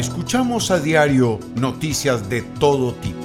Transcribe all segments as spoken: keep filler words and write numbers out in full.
Escuchamos a diario noticias de todo tipo.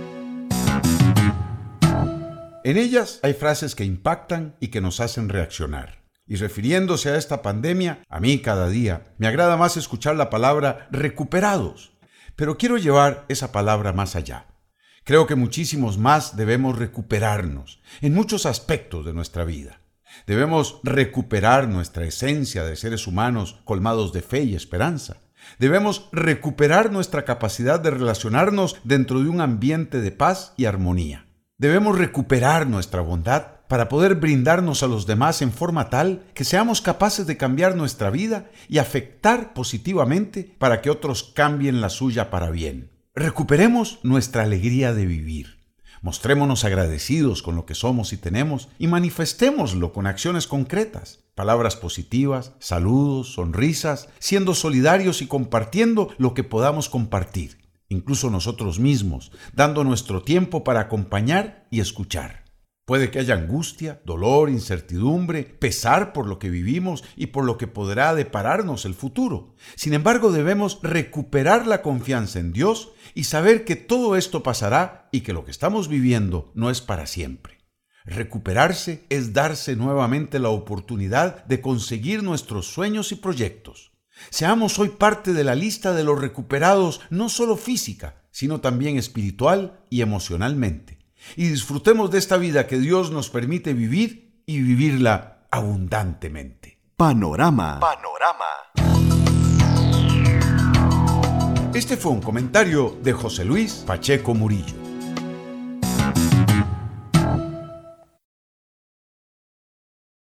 En ellas hay frases que impactan y que nos hacen reaccionar. Y refiriéndose a esta pandemia, a mí cada día me agrada más escuchar la palabra recuperados. Pero quiero llevar esa palabra más allá. Creo que muchísimos más debemos recuperarnos en muchos aspectos de nuestra vida. Debemos recuperar nuestra esencia de seres humanos colmados de fe y esperanza. Debemos recuperar nuestra capacidad de relacionarnos dentro de un ambiente de paz y armonía. Debemos recuperar nuestra bondad para poder brindarnos a los demás en forma tal que seamos capaces de cambiar nuestra vida y afectar positivamente para que otros cambien la suya para bien. Recuperemos nuestra alegría de vivir. Mostrémonos agradecidos con lo que somos y tenemos y manifestémoslo con acciones concretas, palabras positivas, saludos, sonrisas, siendo solidarios y compartiendo lo que podamos compartir, incluso nosotros mismos, dando nuestro tiempo para acompañar y escuchar. Puede que haya angustia, dolor, incertidumbre, pesar por lo que vivimos y por lo que podrá depararnos el futuro. Sin embargo, debemos recuperar la confianza en Dios y saber que todo esto pasará y que lo que estamos viviendo no es para siempre. Recuperarse es darse nuevamente la oportunidad de conseguir nuestros sueños y proyectos. Seamos hoy parte de la lista de los recuperados, no solo física, sino también espiritual y emocionalmente. Y disfrutemos de esta vida que Dios nos permite vivir y vivirla abundantemente. Panorama. Panorama. Este fue un comentario de José Luis Pacheco Murillo.